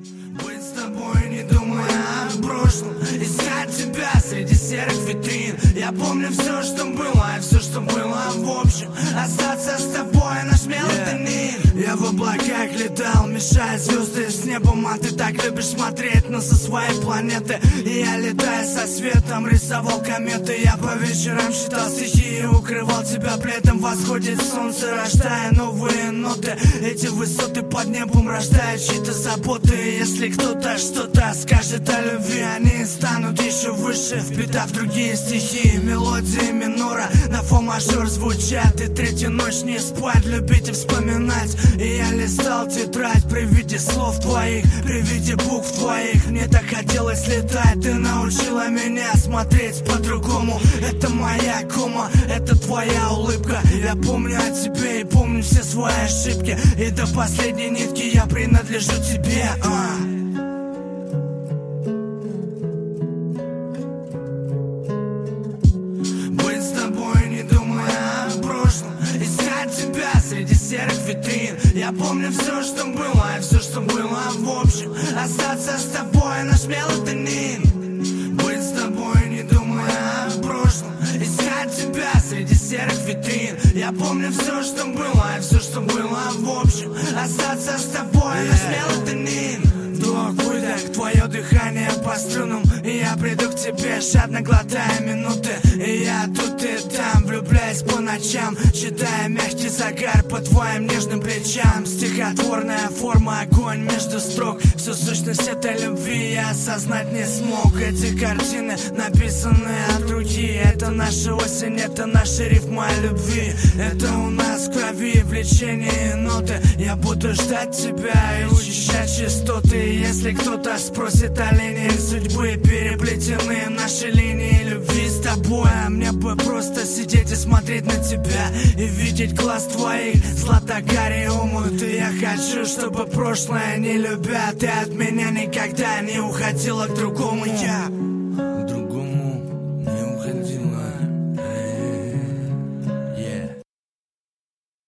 Быть с тобой, не думая о прошлом, искать тебя среди серых витрин. Я помню все, что было, и все, что было в общем. Остаться с тобой наш мелатонин. Я в облаках летал, мешая звезды с небом. А ты так любишь смотреть, но со своей планеты. И я, летая со светом, рисовал кометы. Я по вечерам считал стихи и укрывал тебя пледом. Восходит солнце, рождая новые ноты. Эти высоты под небом рождают чьи-то заботы. Если кто-то что-то скажет о любви, они станут еще выше, впитав другие стихи. Мелодии минора на фо мажор звучат. И третью ночь не спать, любить и вспоминать. И я листал тетрадь при виде слов твоих, при виде букв твоих. Мне так хотелось летать, ты научила меня смотреть по-другому. Это моя кома, это твоя улыбка. Я помню о тебе и помню все свои ошибки. И до последней нитки я принадлежу тебе. Быть с тобой, не думая о прошлом, искать тебя среди серых витрин. Я помню все, что было, и все, что было в общем. Остаться с тобой наш мелатонин. Быть с тобой, не думая о прошлом, искать тебя среди серых витрин. Я помню все, что было, и все, что было в общем. Остаться с тобой наш мелатонин. Вдох, выдох, твое дыхание по струнам. И я приду к тебе, жадно глотая минуты. И я тут и там, влюбляюсь по ночам, читая мягкий загар по твоим нежным плечам. Стихотворная форма, огонь между строк. Всю сущность этой любви я осознать не смог. Эти картины написаны от руки. Это наша осень, это наши рифмы о любви. Это у нас в крови, влечение и ноты. Я буду ждать тебя и учащать частоты. Если кто-то спросит о линии судьбы, переплетены наши линии любви с тобой. А мне бы просто сидеть и смотреть на тебя и видеть глаз твоих злато-карий омут. И я хочу, чтобы прошлое, не любя, ты от меня никогда не уходила к другому. Я